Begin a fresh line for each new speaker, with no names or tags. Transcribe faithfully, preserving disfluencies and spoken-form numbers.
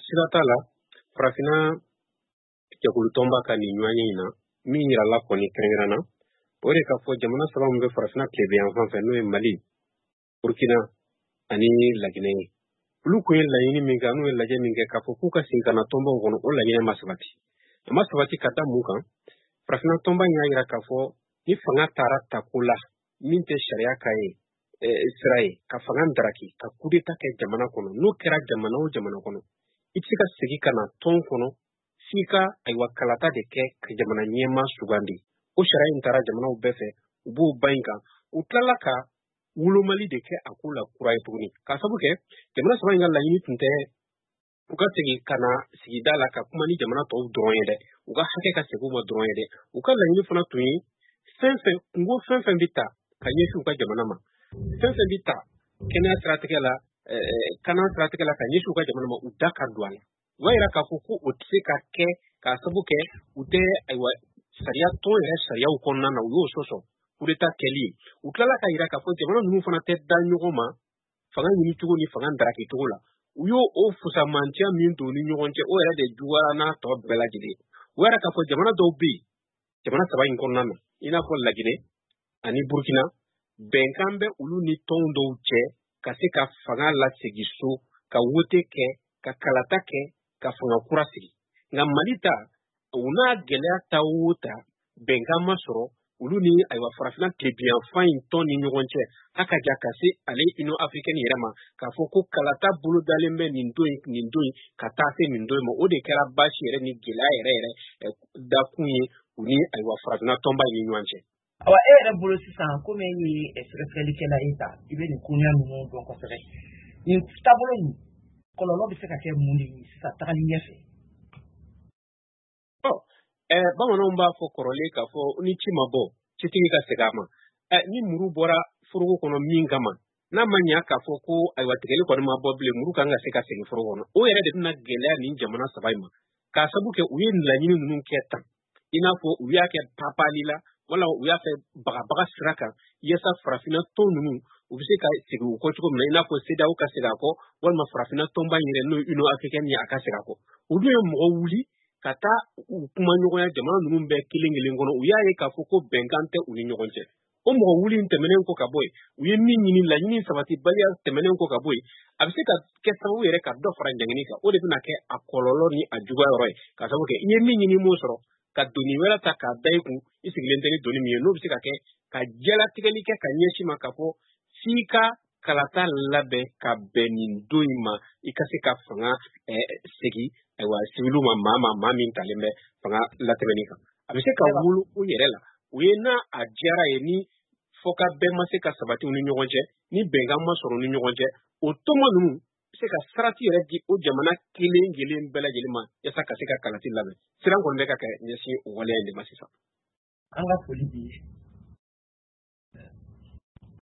sirata la farafina jɛkulu tɔnba ka nin ɲɔgɔn in na min yirala kɔni kɛrɛnkɛrɛnna o de ka fɔ jamana saba min bɛ farafina tilebiyan fan fɛ n'o ye Mali, Burkina ani Laginɛ ye. Olu kun ye laɲini min kɛ n'o ye lajɛ min kɛ k'a fɔ k'u ka segin ka na tɔnbaw kɔnɔ o laɲini ma sabati. A ma sabati ka da mun kan farafina tɔnba y'a yira k'a fɔ ni fanga taara tako la min tɛ sariya ka ye sira ye ka fanga daraki ka coup d'état kɛ jamana kɔnɔ n'o kɛra jamana o jamana kɔnɔ i tɛ se ka segin ka na tɔn kɔnɔ f'i ka ayiwa kalata de kɛ ka jamana ɲɛma sugandi. O sariya in taara jamanaw bɛɛ fɛ u b'o ba in kan u tilala ka wolomali de kɛ a ko la kura ye tuguni k'a sabu kɛ jamana saba in ka laɲini tun tɛ u ka segin ka na sigida la ka kuma ni jamana tɔw dɔrɔn ye dɛ u ka hakɛ ka segin u ma dɔrɔn ye dɛ u ka laɲini fana tun ye fɛn fɛn kungo fɛn fɛn bɛ ta ka ɲɛsin u ka jamana ma fɛn fɛn bɛ ta kɛnɛya siratigɛ la kanan siratigɛ la ka ɲɛsin u ka jamana ma u da ka don a la u b'a yira k'a fɔ ko o tɛ se ka kɛ k'a sabu kɛ u tɛ ayiwa sariya tɔn yɛrɛ sariyaw kɔnɔna na u y'o sɔsɔ coup d'état kɛli ye u tilala ka yira k'a fɔ jamana ninnu fana tɛ da ɲɔgɔn ma fanga ɲini cogo ni fanga daraki cogo la u y'o o fusamantiya min don ni ɲɔgɔn cɛ o yɛrɛ de juguyara n'a tɔ bɛɛ lajɛlen u yɛrɛ k'a fɔ jamana dɔw bɛ yen jamana saba in kɔnɔna na i n'a fɔ Laginɛ ani Burkina bɛnkan bɛ olu ni tɔnw dɔw cɛ ka se ka fanga lasegin so ka wote kɛ ka kalata kɛ ka fanga kura sigi nka Mali ta u n'a gɛlɛya ta o ta bɛnkan ma sɔrɔ olu ni ayiwa farafina tilebiyan fan in tɔn ni ɲɔgɔn cɛ a ka ja ka se ale Union africaine yɛrɛ ma k'a fɔ ko kalata bolo dalen bɛ nin don nin don ka taa se nin don ma o de kɛra baasi yɛrɛ ni gɛlɛya yɛrɛ yɛrɛ dakun ye u ni ayiwa farafina tɔnba ni ɲɔgɔn cɛ.
Awa e yɛrɛ bolo sisan komi e ye sɛgɛsɛgɛlikɛla ye ta i bɛ nin koɲɛ ninnu dɔn kosɛbɛ nin taabolo nin kɔlɔlɔ bɛ se ka kɛ mun de ye sisan tagali ɲɛfɛ.
Bamananw b'a fɔ kɔrɔlen k'a fɔ ni ci ma bɔ citigi ka segin a ma ni muru bɔra foroko kɔnɔ min kama n'a ma ɲɛ k'a fɔ ko ayiwa tigɛli kɔni ma bɔ bilen muru kan ka se ka segin foroko kɔnɔ o yɛrɛ de bɛna gɛlɛya nin jamana saba in ma k'a sabu kɛ u ye laɲini ninnu kɛ tan i n'a fɔ u y'a kɛ papali la wala u y'a fɛ bagabaga sira kan yasa farafina tɔn ninnu u bɛ se ka segin u kɔ cogo min na i n'a fɔ CEDEAO ka segin a kɔ walima farafina tɔnba in yɛrɛ n'o ye Union africaine ye a ka segin a kɔ olu ye mɔgɔ wuli ka taa u kuma ɲɔgɔnya jamana ninnu bɛɛ kelen kelen kɔnɔ u y'a ye k'a fɔ ko bɛnkan tɛ u ni ɲɔgɔn cɛ o mɔgɔ wuli in tɛmɛnen kɔ ka bɔ yen u ye min ɲini laɲini sabatibaliya tɛmɛnen kɔ ka bɔ yen a bɛ se ka kɛ sababu yɛrɛ ka dɔ fara ɲangini kan o de bɛna kɛ a kɔlɔlɔ ni a juguya yɔrɔ ye ka sababu kɛ i ye min ɲini m'o sɔrɔ ka doni wɛrɛ ta k'a da i kun i sigilen tɛ ni doni min ye n'o bɛ se ka kɛ ka jɛlatigɛli kɛ ka ɲɛsin ma ka fɔ f'i ka kalata labɛn ka bɛn nin don in ma i ka se ka fanga segin ayiwa sibiliw ma maa ma maa min talen bɛ fanga latɛmɛni kan a bɛ se ka wolo o yɛrɛ la o ye n'a a diyara ye ni fɔka bɛɛ ma se ka sabati u ni ɲɔgɔn cɛ ni bɛnkan ma sɔrɔ u ni ɲɔgɔn cɛ o tɔnba ninnu bɛ se ka sarati yɛrɛ di o jamana kelen kelen bɛɛ lajɛlen ma yasa ka se ka kalati labɛn siran kɔni bɛ ka kɛ ɲɛsin o waleya in de ma sisan.
An ka foli bi